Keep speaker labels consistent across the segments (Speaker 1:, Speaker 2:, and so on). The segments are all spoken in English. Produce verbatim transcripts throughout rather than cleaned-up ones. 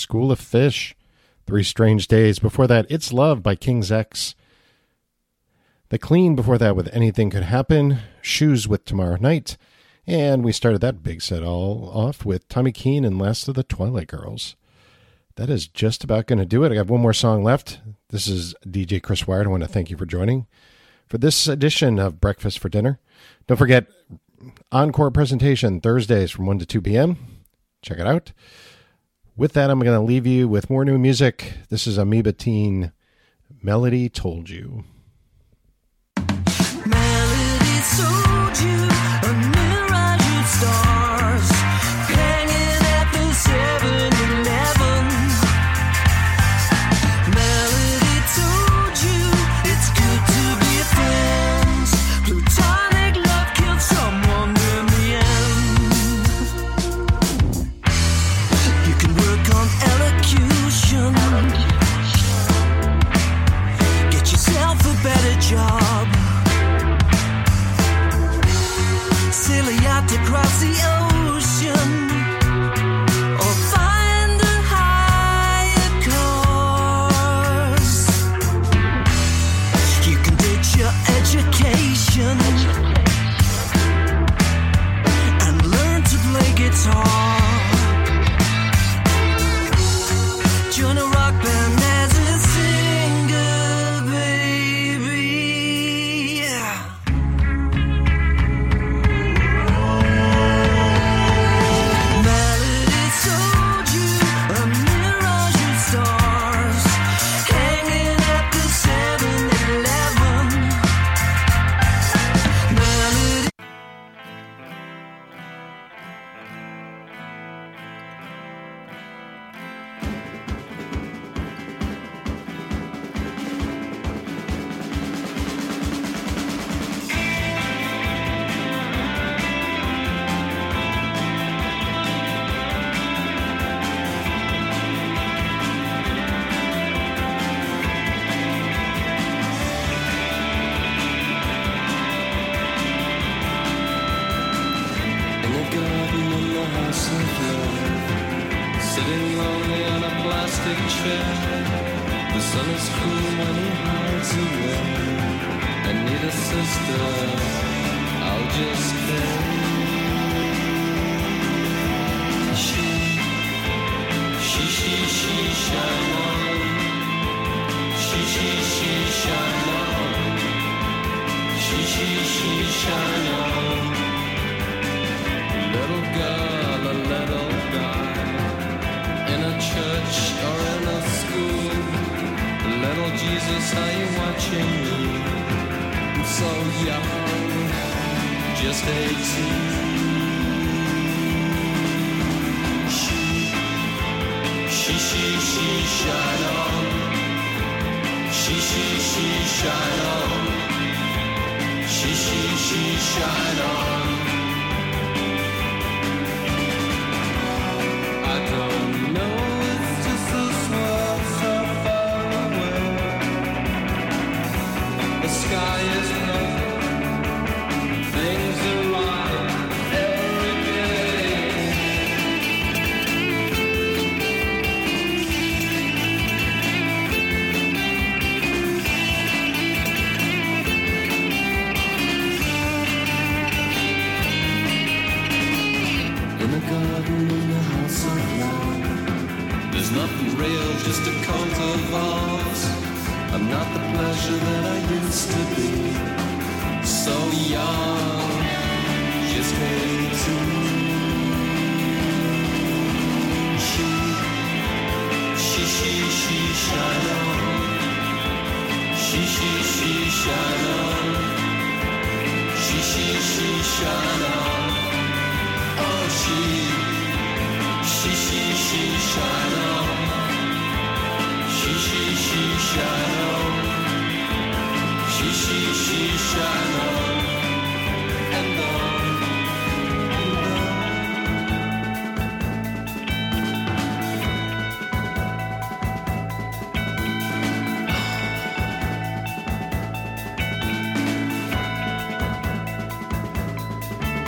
Speaker 1: School of Fish, Three Strange Days. Before that, It's Love by King's X. The Clean before that with Anything Could Happen, Shoes with Tomorrow Night, and we started that big set all off with Tommy Keene and Last of the Twilight Girls. That is just about going to do it. I got one more song left. This is D J Chris Wired. I want to thank you for joining for this edition of Breakfast for Dinner. Don't forget, encore presentation Thursdays from one to two p.m. Check it out. With that, I'm going to leave you with more new music. This is Amoeba Teen, Melody Told You.
Speaker 2: Melody told you a mirage of stars hanging at the seven eleven. Melody told you it's good to be friends. Plutonic love killed someone in the end. You can work on elocution, get yourself a better job. Sail a yacht across the ocean, or find a higher cause. You can ditch your education and learn to play guitar. Join a rock band as a singer, baby. Melody told you a mirage of stars hanging at the seven eleven. Melody.
Speaker 3: In the garden in the house of love, sitting lonely on a plastic chair. The sun is cool when he hides away. I need a sister, I'll just stay. She, she, she, she, shine on. She, she, she, shine on. She, she, she, shine on. Little girl, a little guy, in a church or in a school. Little Jesus, are you watching me? I'm so young, just eighteen. She, she, she, she, shine on. She, she, she, shine on. She, she, she, shine on. I don't know, it's just this world so far away. The sky is blue, things are right every day. In the garden, in the house of love, there's nothing real, just a cult of ours. I'm not the pleasure that I used to be. So young, just eighteen. She, she, she, she, shine on. She, she, she, shine on. She, she, she, shine on. Oh, she, she, she, she, shine on. She, she, she, shine on. She, she, she, shine on. And on, and on.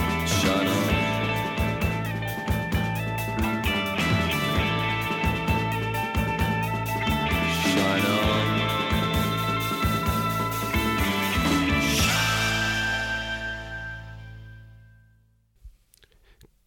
Speaker 3: Shine on.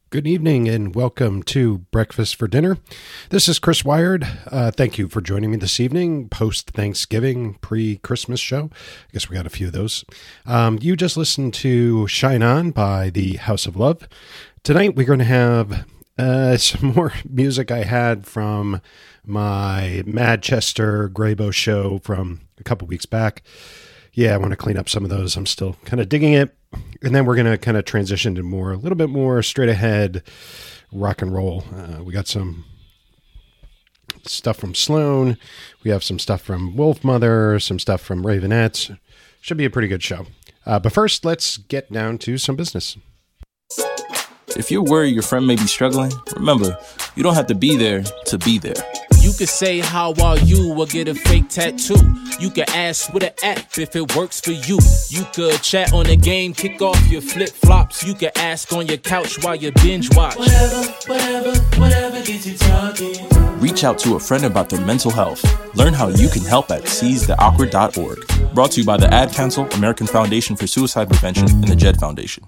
Speaker 1: Good evening and welcome to Breakfast for Dinner. This is Chris Wired. Uh, thank you for joining me this evening, post-Thanksgiving, pre-Christmas show. I guess we got a few of those. Um, you just listened to Shine On by the House of Love. Tonight we're going to have uh, some more music I had from my Manchester Graybo show from a couple weeks back. Yeah, I want to clean up some of those. I'm still kind of digging it. And then we're going to kind of transition to more, a little bit more straight ahead rock and roll. Uh, we got some stuff from Sloan. We have some stuff from Wolfmother, some stuff from Ravenettes. Should be a pretty good show. Uh, but first, let's get down to some business.
Speaker 4: If you're worried your friend may be struggling, remember, you don't have to be there to be there.
Speaker 5: You could say, how are you, or get a fake tattoo. You could ask with an app if it works for you. You could chat on the game, kick off your flip-flops. You could ask on your couch while you binge watch.
Speaker 2: Whatever, whatever, whatever gets you talking.
Speaker 4: Reach out to a friend about their mental health. Learn how you can help at seize the awkward dot org. Brought to you by the Ad Council, American Foundation for Suicide Prevention, and the Jed Foundation.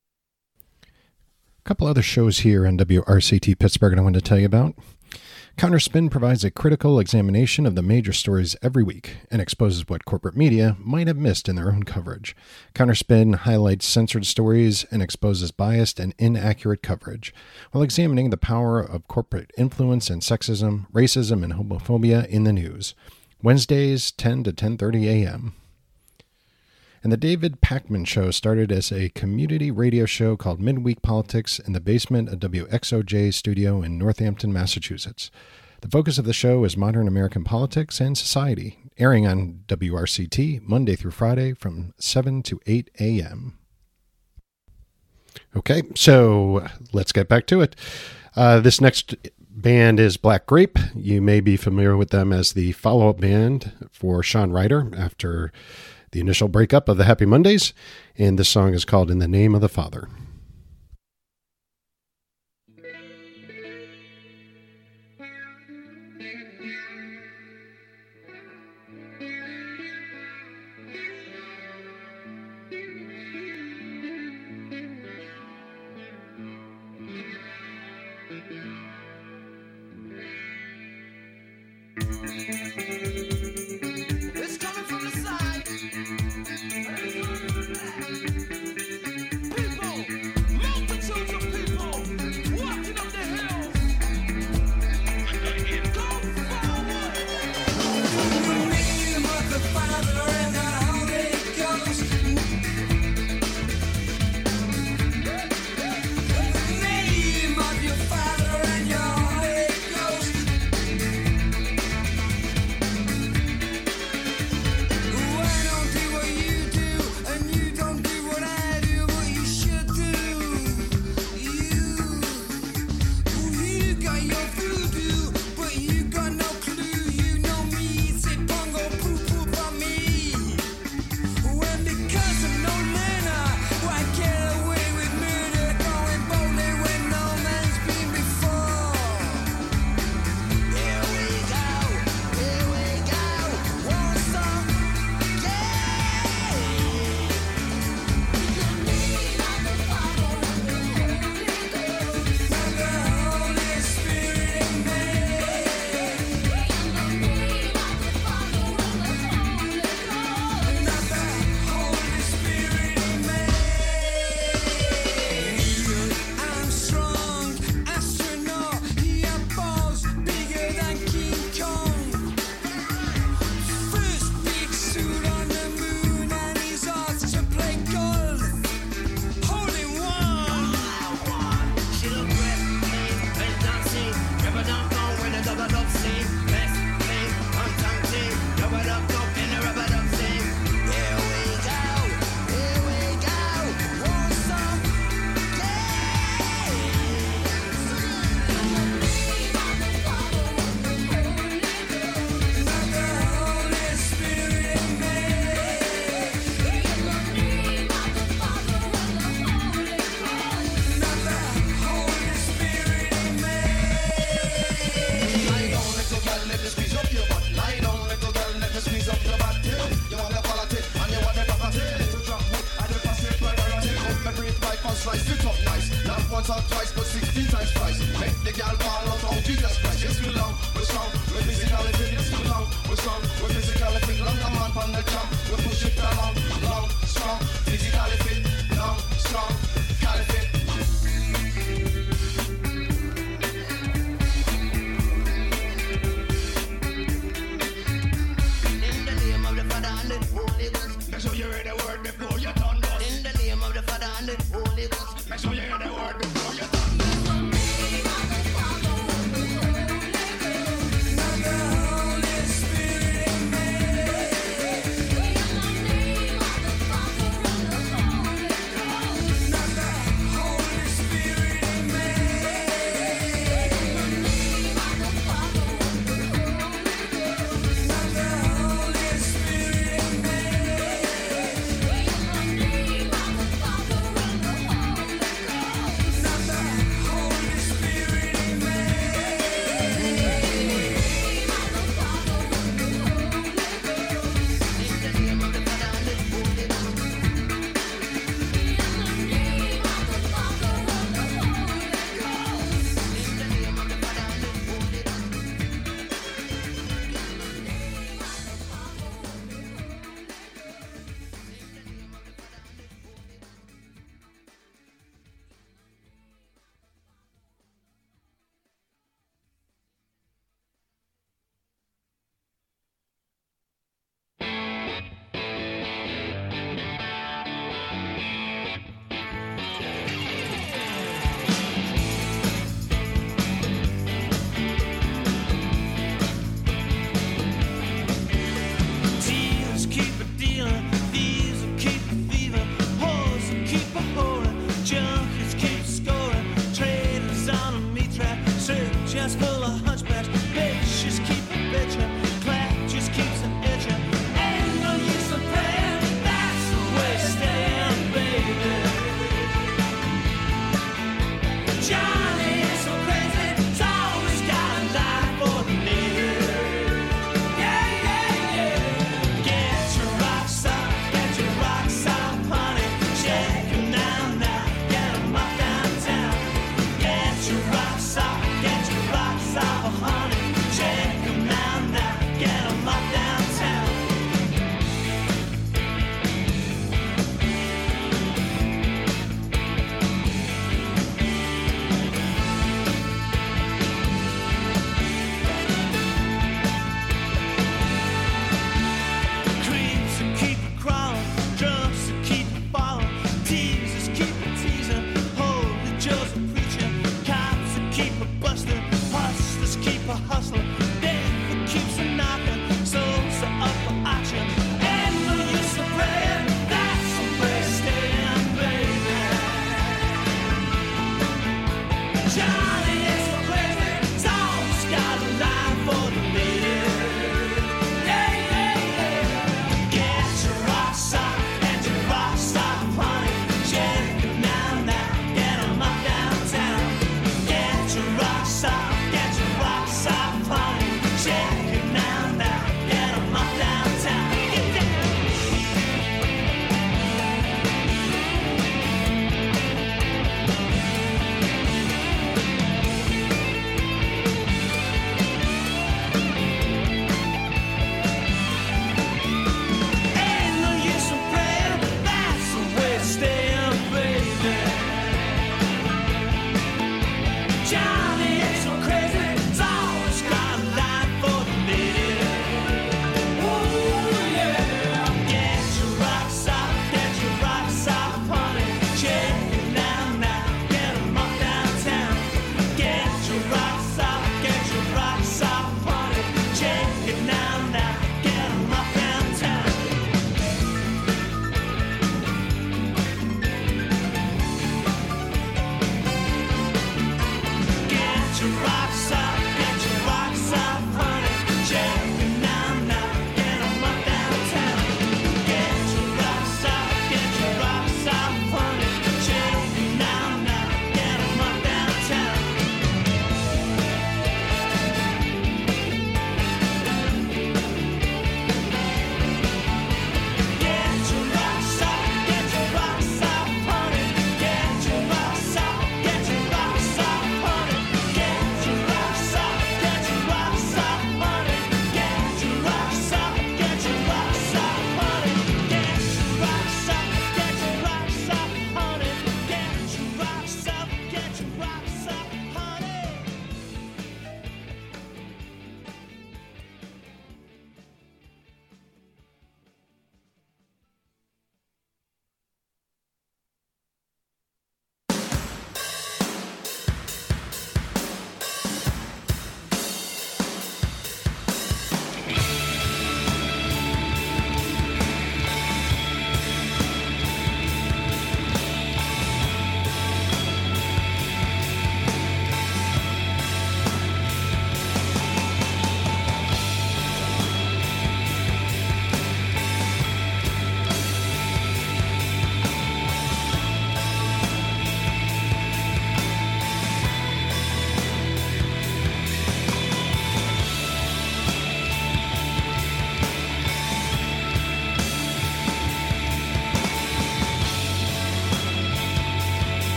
Speaker 1: A couple other shows here on W R C T Pittsburgh I wanted to tell you about. Counterspin provides a critical examination of the major stories every week and exposes what corporate media might have missed in their own coverage. Counterspin highlights censored stories and exposes biased and inaccurate coverage, while examining the power of corporate influence and sexism, racism, and homophobia in the news. Wednesdays, ten to ten thirty a.m. And the David Pakman Show started as a community radio show called Midweek Politics in the basement of W X O J studio in Northampton, Massachusetts. The focus of the show is modern American politics and society, airing on W R C T Monday through Friday from seven to eight a.m. Okay, so let's get back to it. Uh, this next band is Black Grape. You may be familiar with them as the follow-up band for Sean Ryder after the initial breakup of the Happy Mondays, and this song is called In the Name of the Father.
Speaker 2: It's coming from the side. People.
Speaker 6: celebrate life and slice it up nice. Not once or twice, but sixteen times twice. Make the gal ball out, oh Jesus Christ. Yes, we long, we're strong, we're physicality. Yes, we long, we're strong, we're physicality. Long come on from the jump, we push it along, long, strong, physicality. Long, strong, caliphate.
Speaker 2: In the name of the Father and the Holy Ghost.
Speaker 6: Make sure you hear the word before you turn us.
Speaker 2: In the name of the Father and the Holy Ghost.
Speaker 6: Make sure you hear the word before you turn us.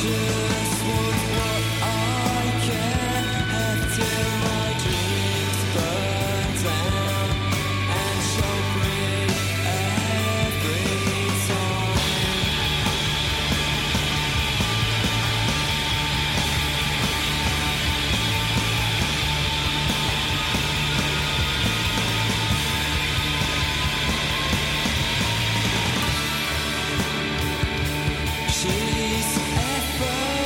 Speaker 2: She's effort.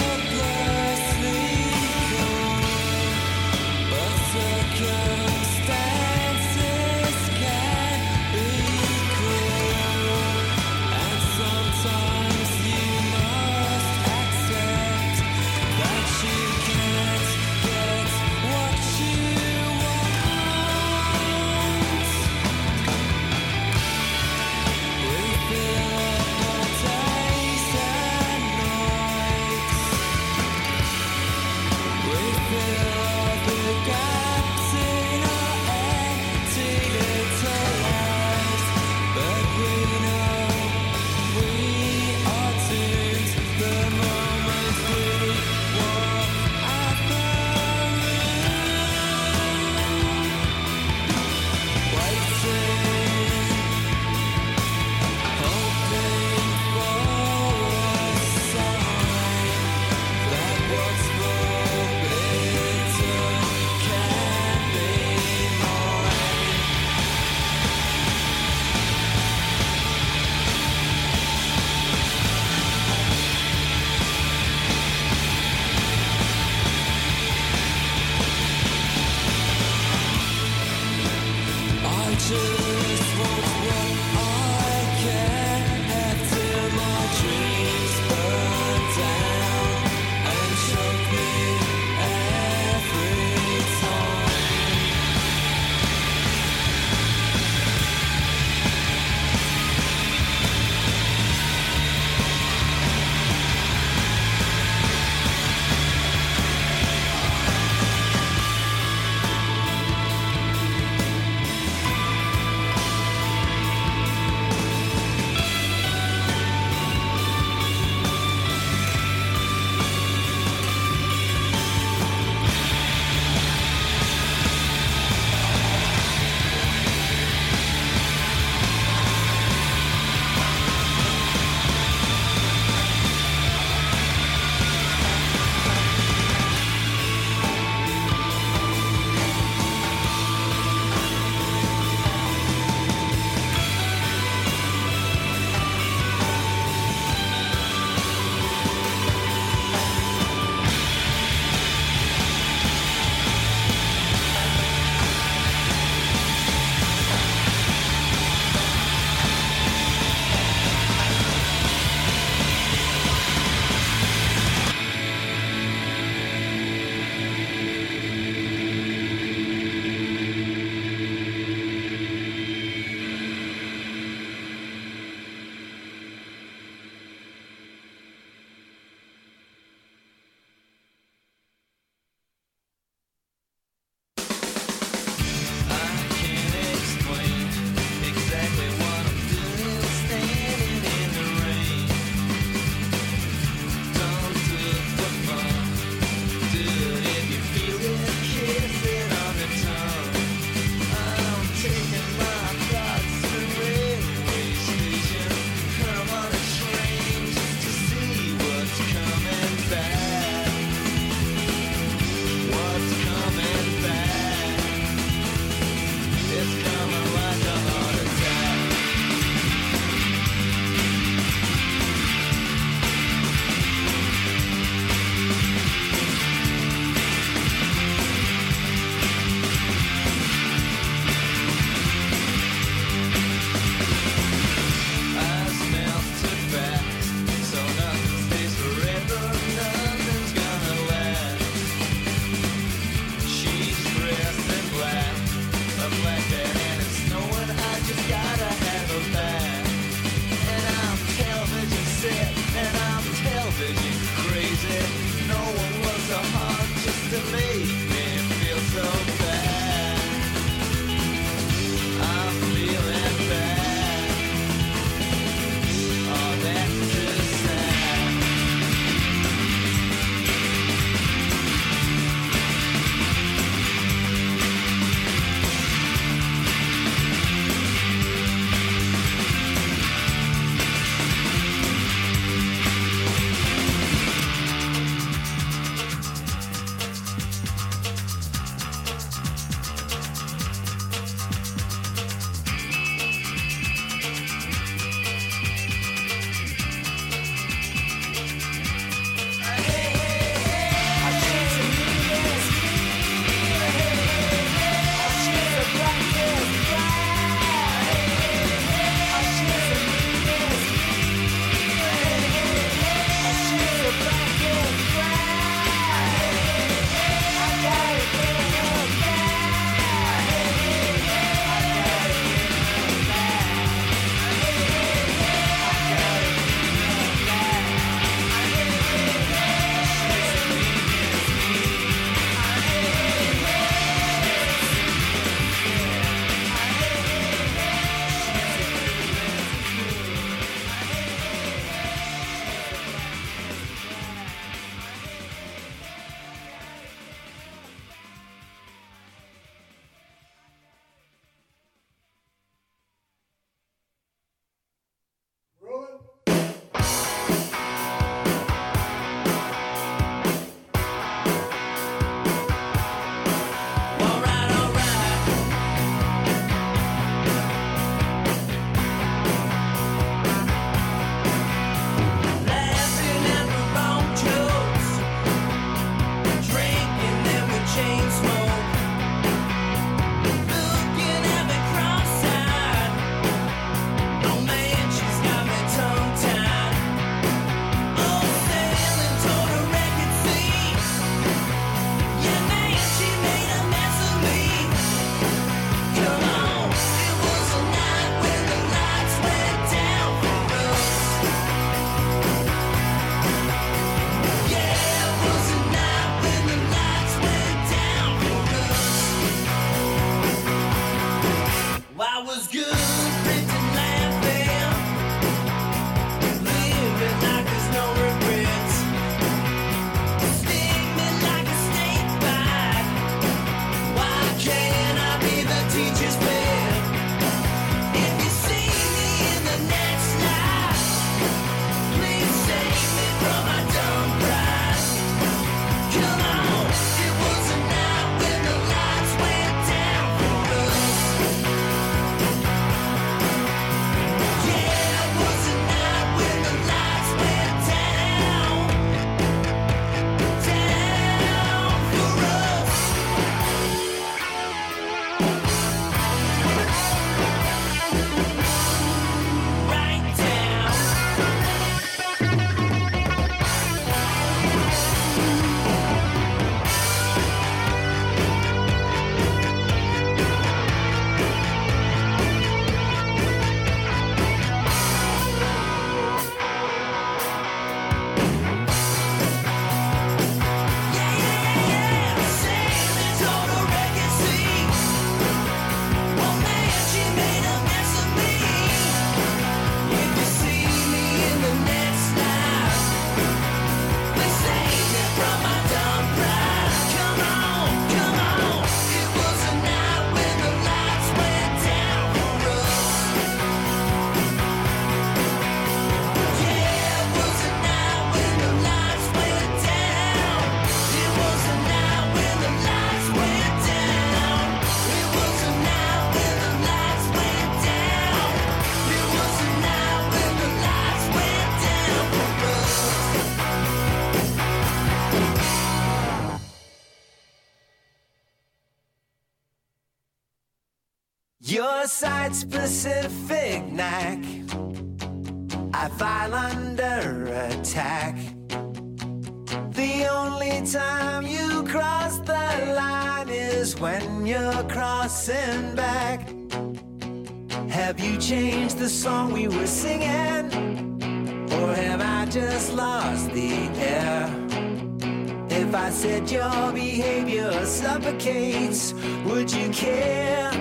Speaker 2: site-specific knack, I file under attack. The only time you cross the line is when you're crossing back. Have you changed the song we were singing? Or have I just lost the air? If I said your behavior suffocates, would you care?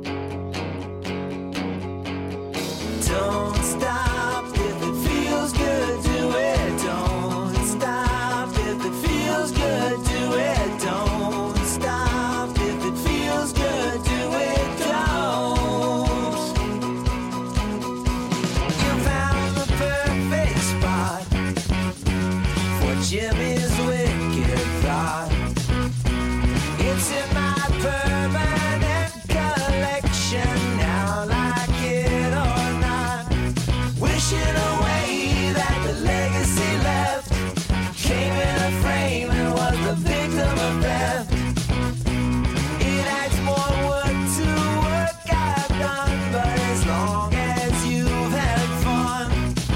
Speaker 2: Don't stop if it feels good, do it. Don't stop if it feels good, do it. Don't stop if it feels good, do it. Don't. You found the perfect spot for Jimmy's wicked thought. It's in my permanent collection now, like it or not. Wishing away that the legacy left came in a frame and was the victim of theft. It adds more work to work I've done, but as long as you've had fun,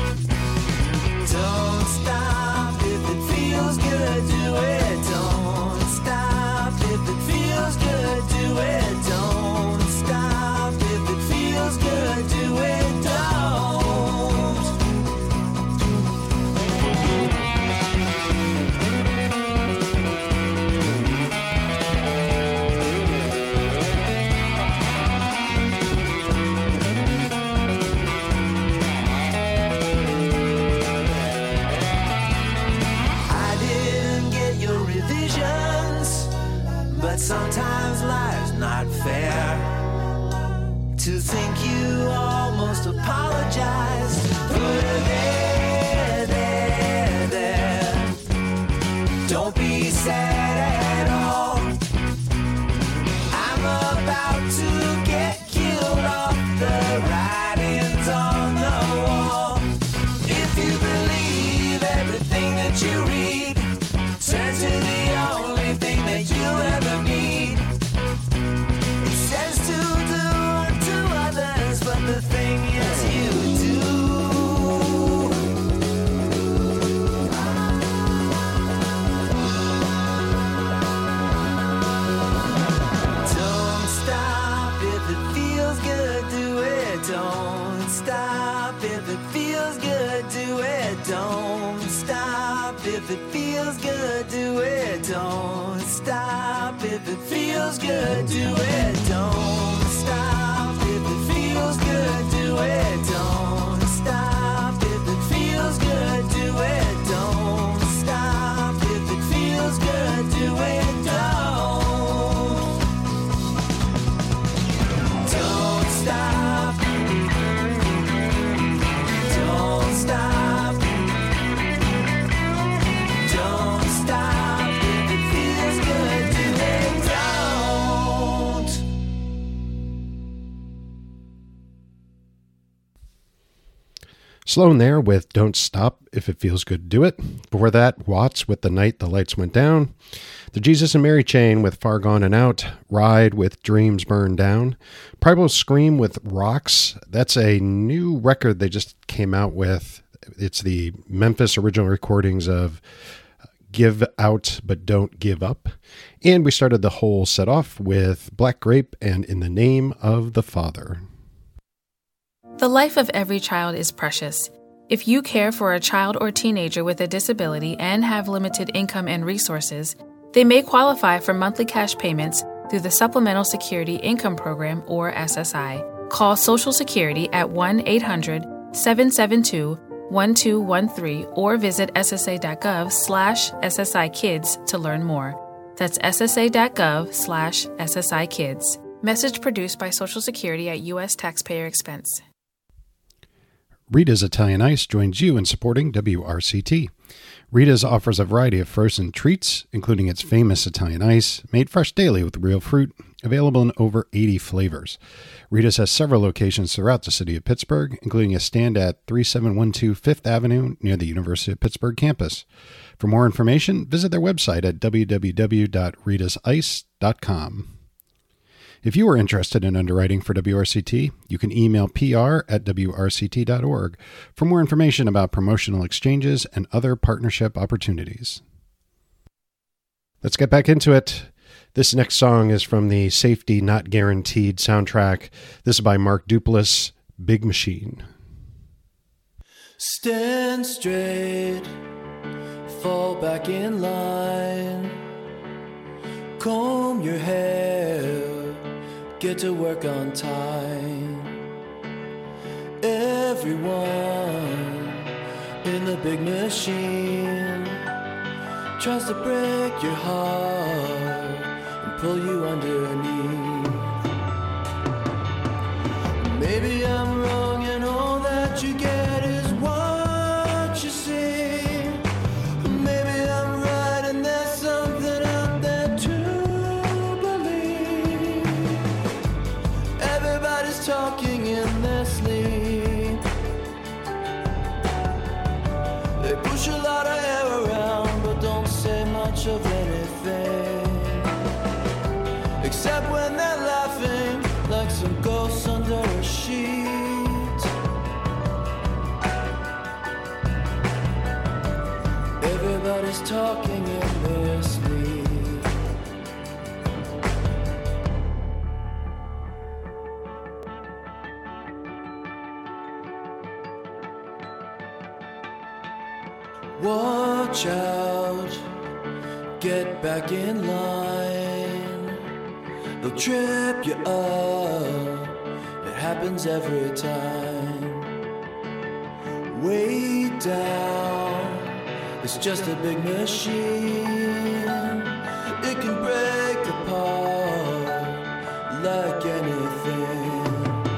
Speaker 2: don't stop if it feels good, do it. Don't stop if it feels good, do it. Don't stop if it feels good, do it. Don't. I didn't get your revisions, but sometimes life's not fair. To think you almost apologized for the there, there, there. Don't be sad at all. I'm about to get killed off the writings on the wall. If you believe everything that you read, turn to the only thing that you'll ever need. It says to do unto others, but the thing is you do. Don't stop if it feels good, do it. Don't stop if it feels good, do it. Don't stop if it feels good, do it. Don't stop if it feels good, do it. Don't stop if it feels good, do it. Don't stop if it feels good, do it. Don't stop if it feels good, do it. Don't. Don't stop. Don't stop. Don't stop if it feels good, do it. Don't.
Speaker 1: Sloan there with Don't Stop If It Feels Good, Do It. Before that, Watts with The Night the Lights Went Down. The Jesus and Mary Chain with Far Gone and Out. Ride with Dreams Burned Down. Primal Scream with Rocks. That's a new record they just came out with. It's the Memphis original recordings of Give Out But Don't Give Up. And we started the whole set off with Black Grape and In the Name of the Father.
Speaker 7: The life of every child is precious. If you care for a child or teenager with a disability and have limited income and resources, they may qualify for monthly cash payments through the Supplemental Security Income Program, or S S I. Call Social Security at one eight hundred seven seven two one two one three or visit ssa.gov slash SSI Kids to learn more. That's ssa.gov slash SSI Kids. Message produced by Social Security at U S taxpayer expense.
Speaker 1: Rita's Italian Ice joins you in supporting W R C T. Rita's offers a variety of frozen treats, including its famous Italian Ice, made fresh daily with real fruit, available in over eighty flavors. Rita's has several locations throughout the city of Pittsburgh, including a stand at thirty-seven twelve Fifth Avenue near the University of Pittsburgh campus. For more information, visit their website at w w w dot ritas ice dot com.
Speaker 8: If you are interested in underwriting for W R C T, you can email P R at W R C T dot org for more information about promotional exchanges and other partnership opportunities.
Speaker 1: Let's get back into it. This next song is from the Safety Not Guaranteed soundtrack. This is by Mark Duplass, Big Machine.
Speaker 3: Stand straight, fall back in line, comb your hair, get to work on time. Everyone in the big machine tries to break your heart and pull you underneath. Maybe I'm wrong and all that you get is what you see. Maybe I'm right and there's something out there to believe. Everybody's talking in their sleep. They push a lot of air around but don't say much of anything, except when they're laughing like some ghosts under a sheet. Everybody's talking in their sleep. Watch out, get back in line. They'll trip you up, it happens every time. Way down, it's just a big machine. It can break apart like anything.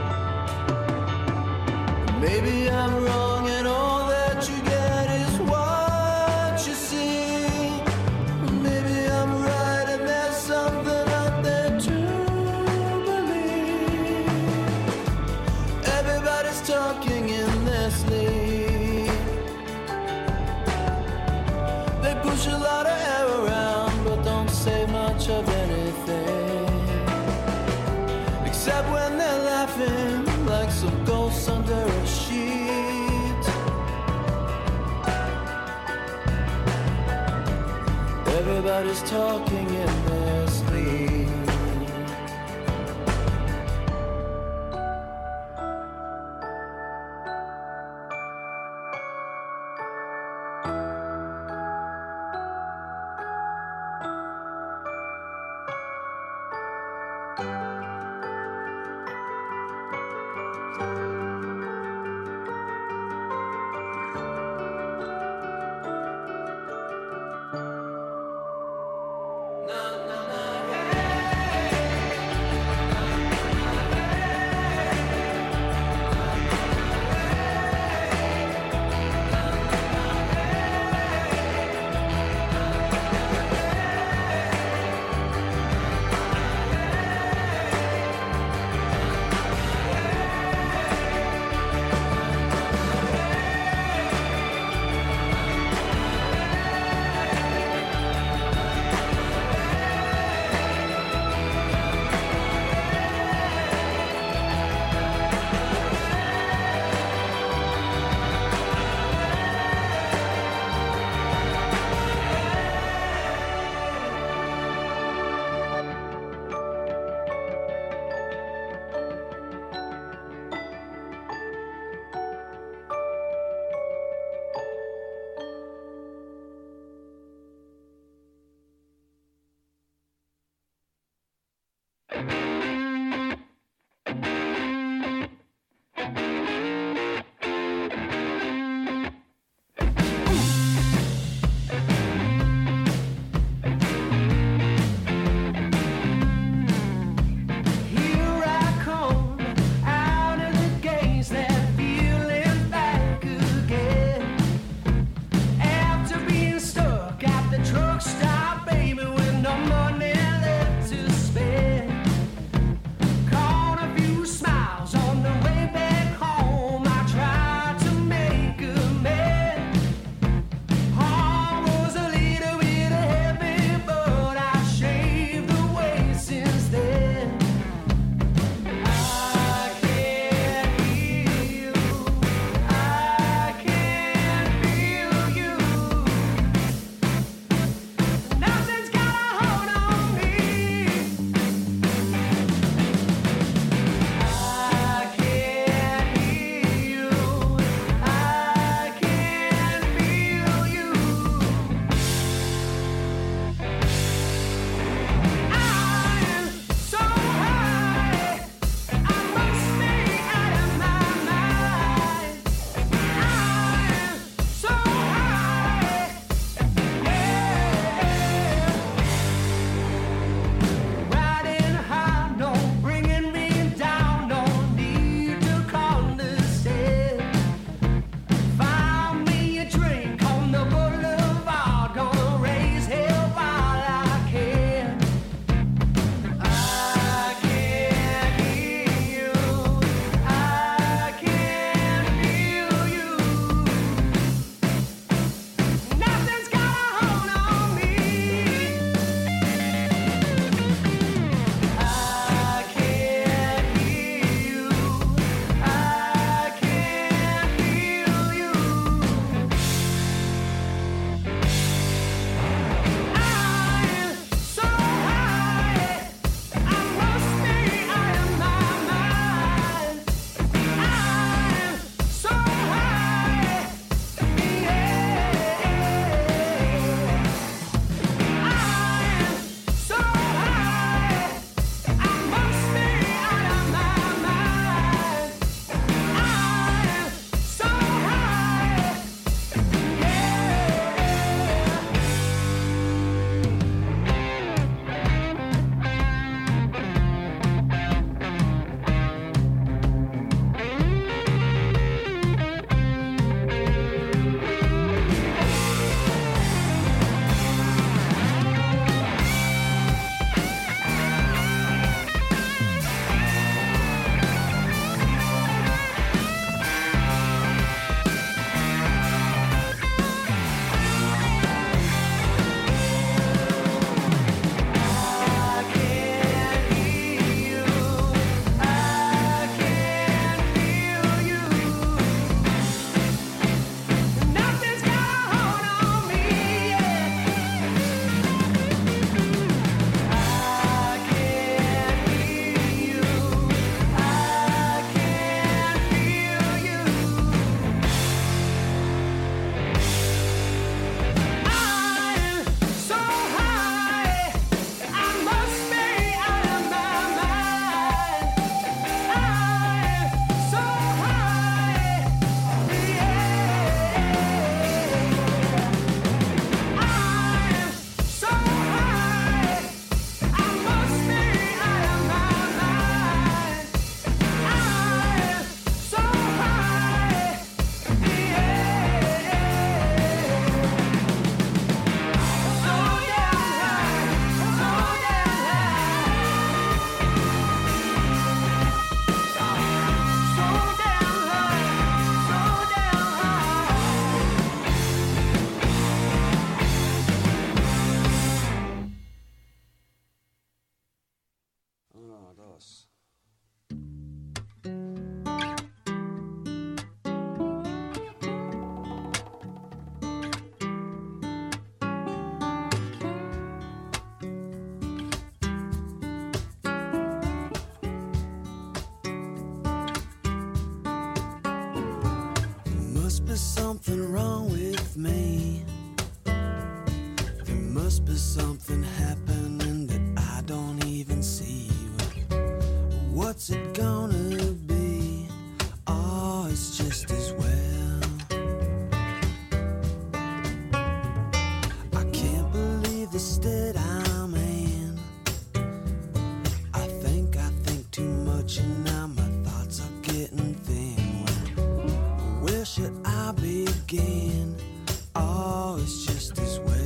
Speaker 3: Maybe I'm wrong and all that you get is what you see. Maybe I'm right and there's something out there to believe. Everybody's talking in their sleep. They push a lot of air around but don't say much of anything, except when they're laughing like some ghosts under a sheet. Everybody's talking in their sleep. Na, na, na, hey.
Speaker 2: something wrong with me. There must be something happening that I don't even see. What's it gonna be? Oh, it's just as well. I can't believe the state I'm in. I think I think too much and now my thoughts are getting thin. Where should I begin? Oh, it's just as well.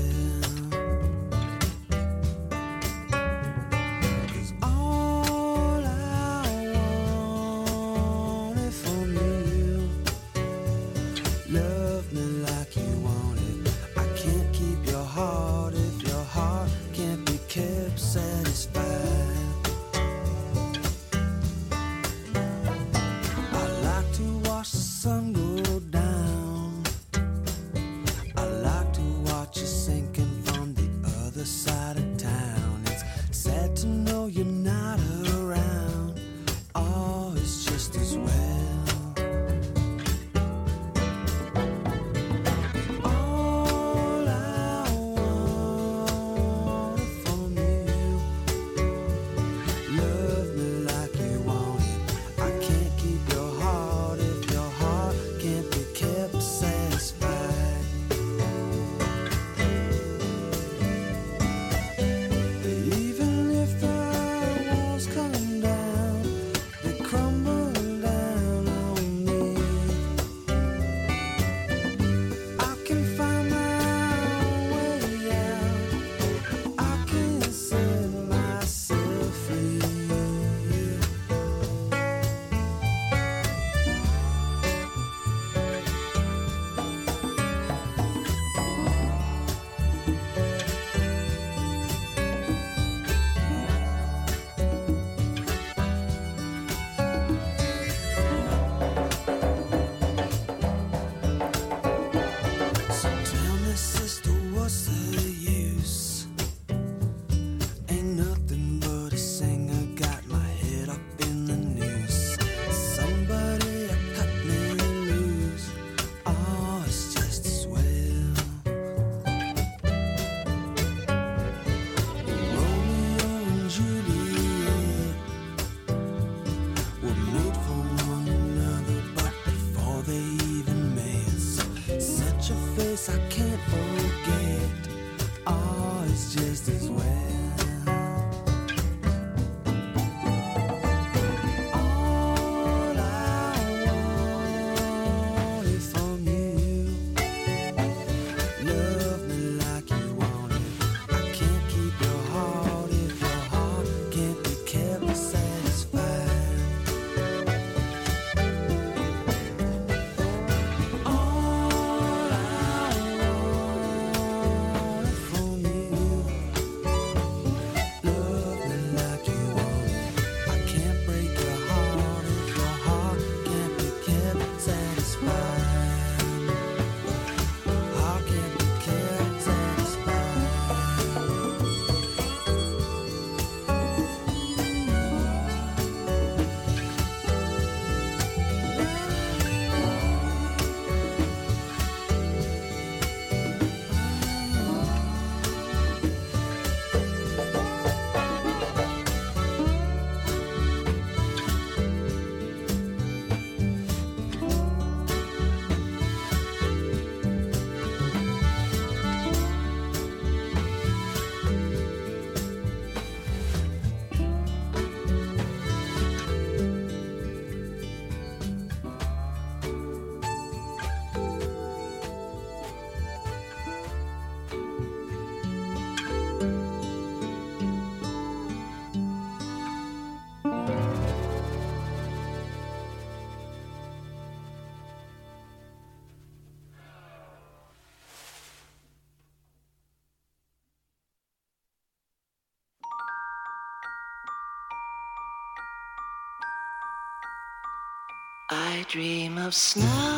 Speaker 9: I dream of snow,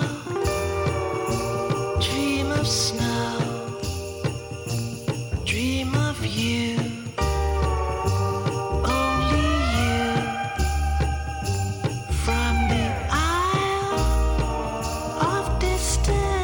Speaker 9: dream of snow, dream of you, only you, from the isle of distance.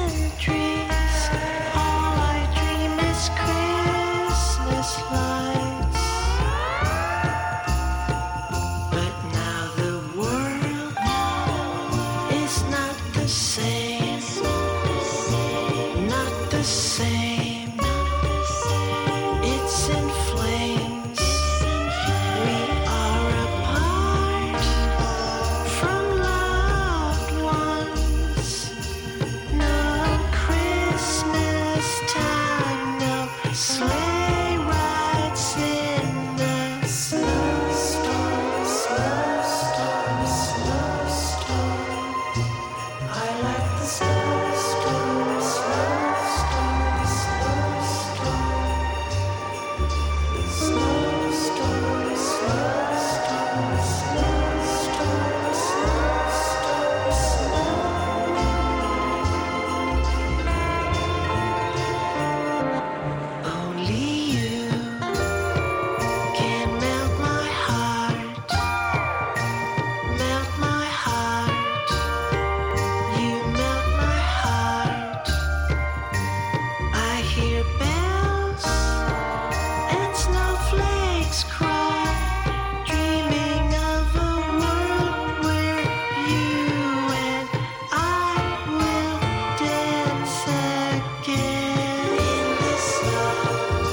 Speaker 9: sleigh rides in the snowstorm, snowstorm, snowstorm. I like the snowstorm, snowstorm, snowstorm. Snowstorm, snowstorm, snowstorm, snowstorm, snow. Only you can melt my heart, melt my heart. You melt my heart. I hear bells and snowflakes cry, dreaming of a world where you and I will dance again in the snow,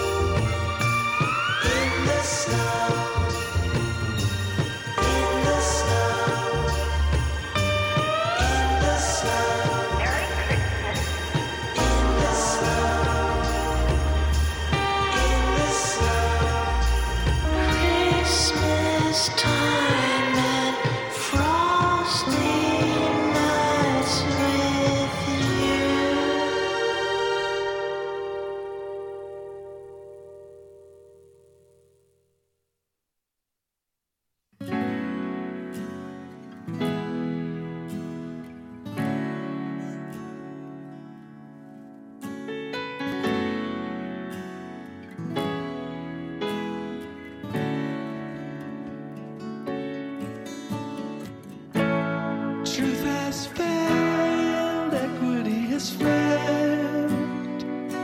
Speaker 9: in the snow, in the snow, in the snow, in the snow, in the snow. Christmas time and frosty nights with you.
Speaker 3: Truth has failed, equity has failed.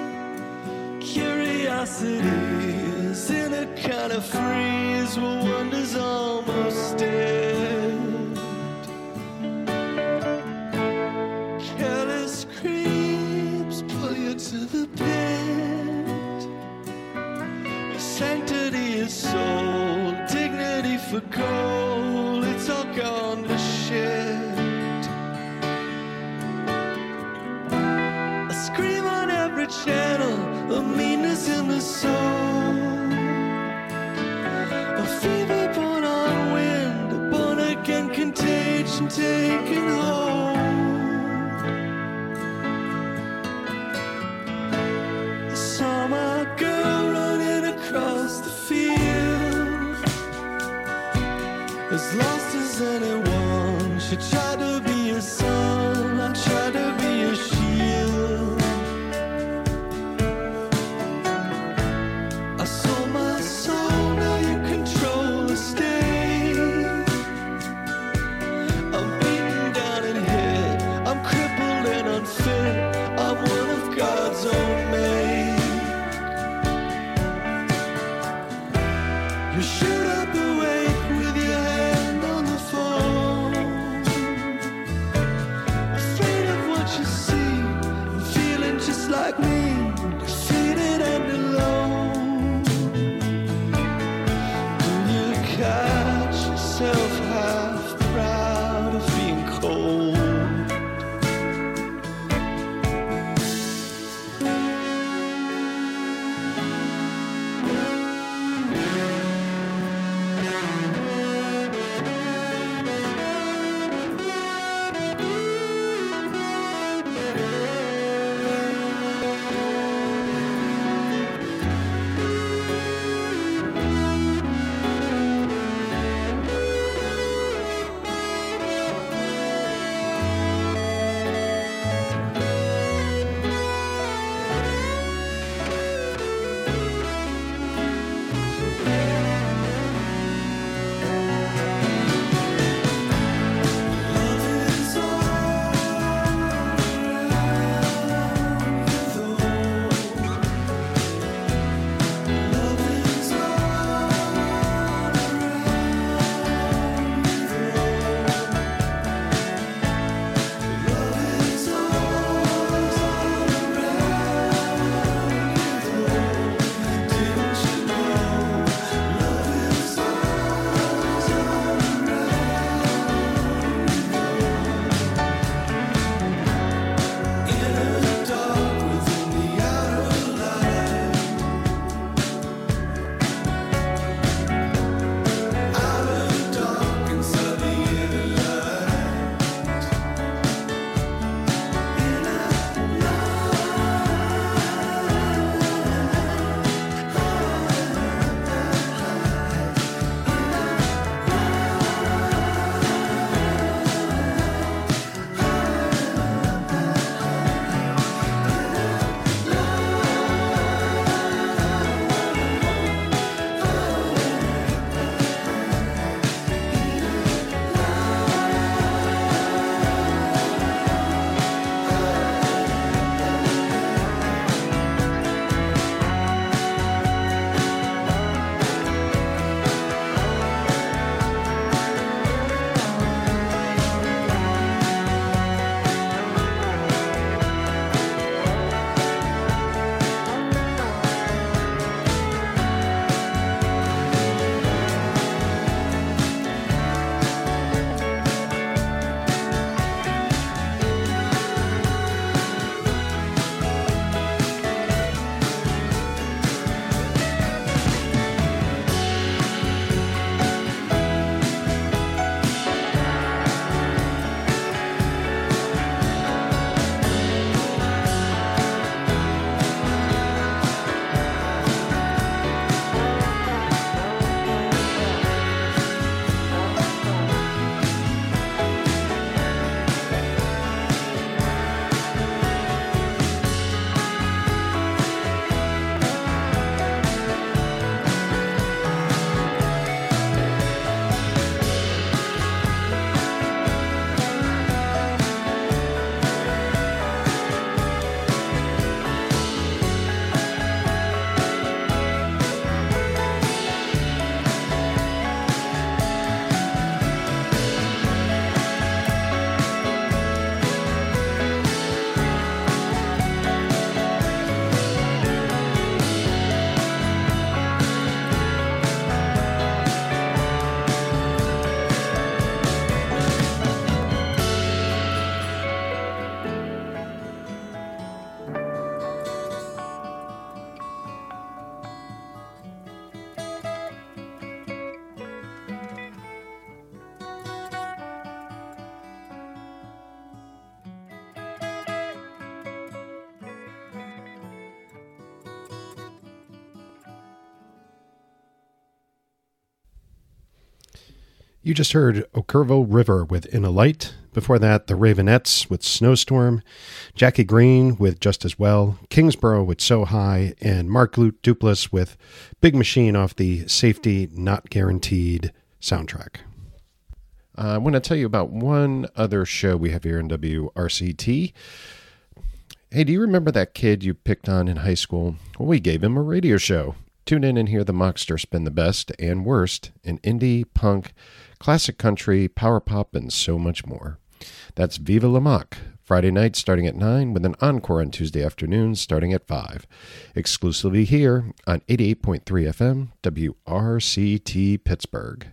Speaker 3: Curiosity is in a kind of freeze where wonder's almost dead. Careless creeps pull you to the pit. Sanctity is sold, dignity for gold. It's all gone to shit. A scream on every channel, a meanness in the soul. A fever born on wind, a born again contagion taking hold. I saw my girl running across the field, as lost as anyone. She tried to be a sun, I tried to be a shield. I sold my soul, now you control the state. I'm beaten down and hit, I'm crippled and unfit. I'm one of God's own made. You shoot up awake with your hand on the phone, afraid of what you see, and feeling just like me, defeated and alone. Do you catch yourself half proud of being cold?
Speaker 8: You just heard Okervo River with In a Light. Before that, the Ravenettes with Snowstorm, Jackie Green with Just As Well, Kingsborough with So High, and Mark Lute Duplass with Big Machine off the Safety Not Guaranteed soundtrack.
Speaker 1: Uh, I want to tell you about one other show we have here in W R C T. Hey, do you remember that kid you picked on in high school? Well, we gave him a radio show. Tune in and hear the Mockster spin the best and worst in indie, punk, classic country, power pop, and so much more. That's Viva La Mock, Friday night starting at nine with an encore on Tuesday afternoons starting at five. Exclusively here on eighty-eight point three F M, W R C T Pittsburgh.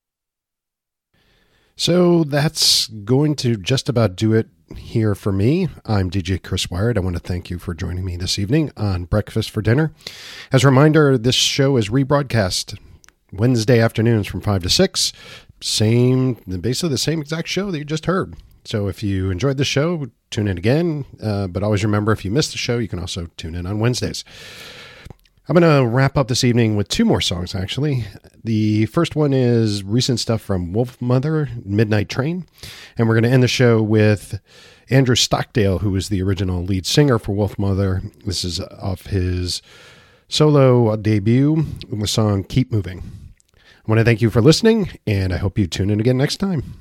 Speaker 8: So that's going to just about do it here for me. I'm D J Chris Wired. I want to thank you for joining me this evening on Breakfast for Dinner. As a reminder, this show is rebroadcast Wednesday afternoons from five to six. Same, basically the same exact show that you just heard. So if you enjoyed the show, tune in again. Uh, but always remember, if you missed the show, you can also tune in on Wednesdays. I'm going to wrap up this evening with two more songs, actually. The first one is recent stuff from Wolfmother, Midnight Train. And we're going to end the show with Andrew Stockdale, who was the original lead singer for Wolfmother. This is off his solo debut, the song Keep Moving. I want to thank you for listening, and I hope you tune in again next time.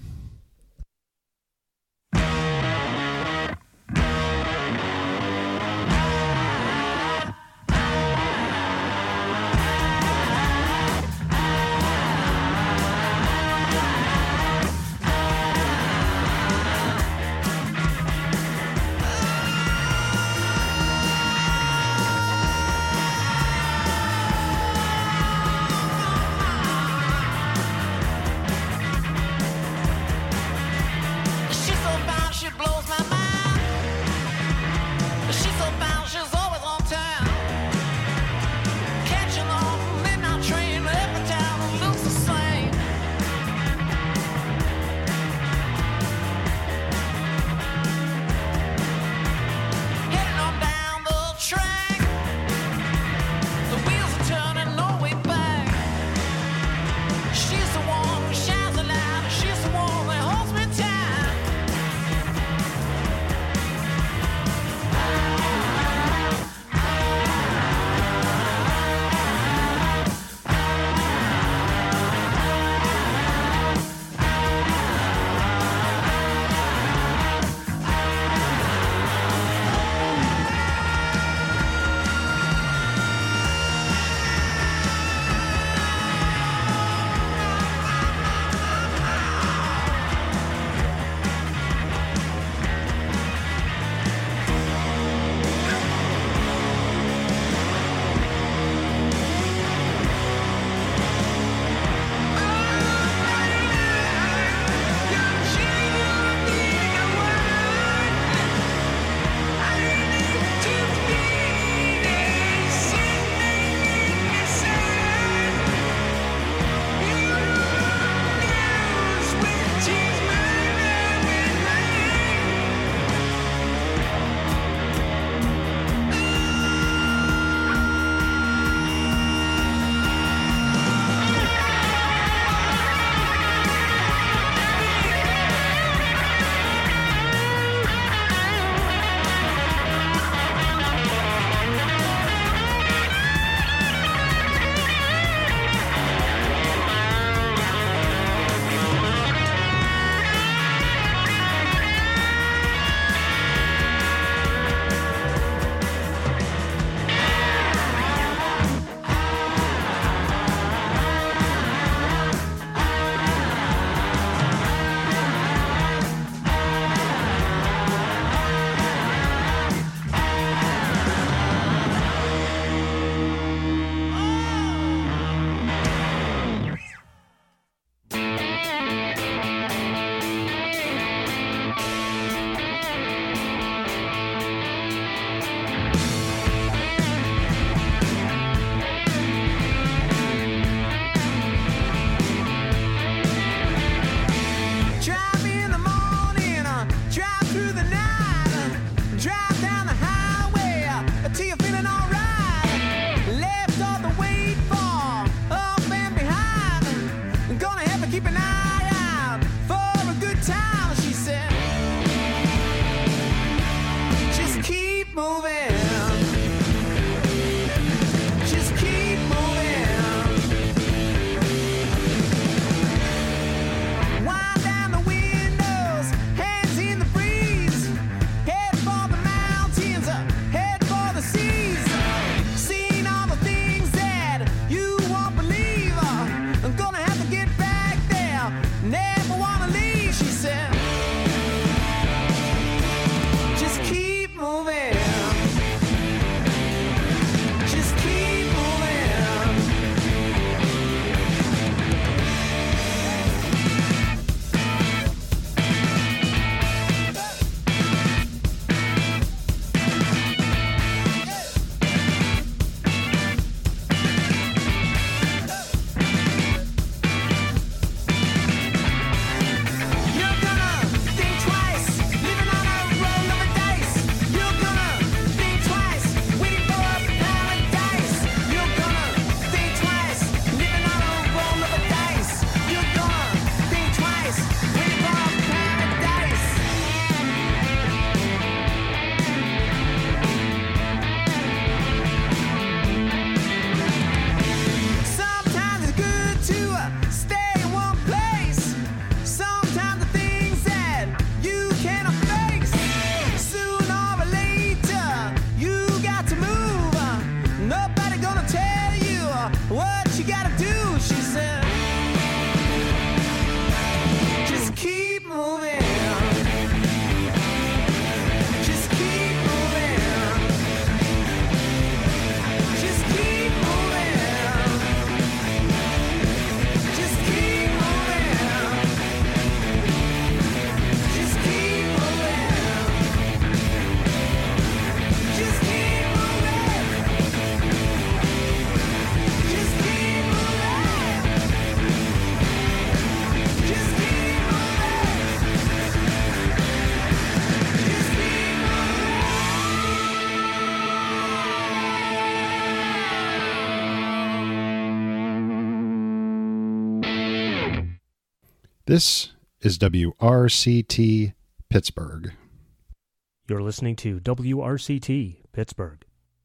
Speaker 8: This is W R C T Pittsburgh.
Speaker 10: You're listening to W R C T Pittsburgh.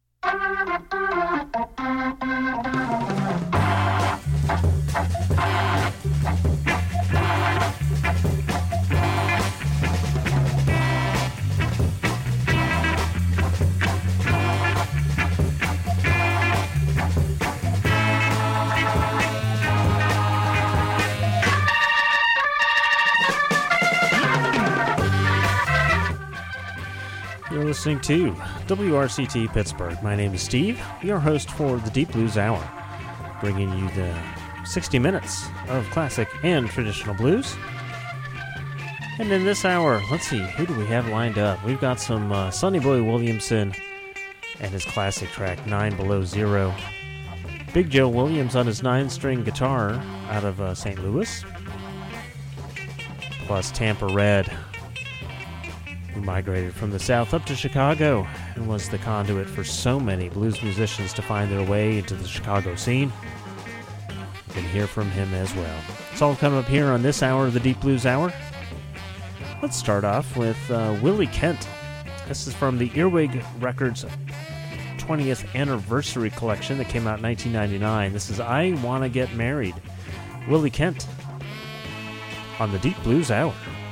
Speaker 10: You're listening to W R C T Pittsburgh. My name is Steve, your host for the Deep Blues Hour, bringing you the sixty minutes of classic and traditional blues. And in this hour, let's see, who do we have lined up? We've got some uh, Sonny Boy Williamson and his classic track, Nine Below Zero. Big Joe Williams on his nine-string guitar out of uh, Saint Louis. Plus Tampa Red, who migrated from the South up to Chicago and was the conduit for so many blues musicians to find their way into the Chicago scene. You can hear from him as well. It's all coming up here on this hour of the Deep Blues Hour. Let's start off with uh, Willie Kent. This is from the Earwig Records twentieth Anniversary Collection that came out in nineteen ninety-nine. This is I Wanna Get Married. Willie Kent on the Deep Blues Hour.